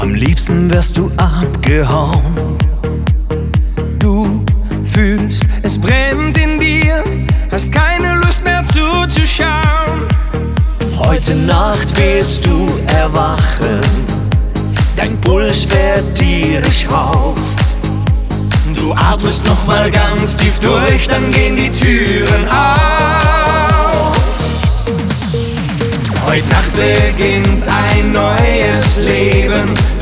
Am liebsten wärst du abgehauen. Du fühlst, es brennt in dir, hast keine Lust mehr zuzuschauen. Heute Nacht wirst du erwachen, dein Puls fährt tierisch rauf. Du atmest nochmal ganz tief durch, dann gehen die Türen auf. Heute Nacht beginnt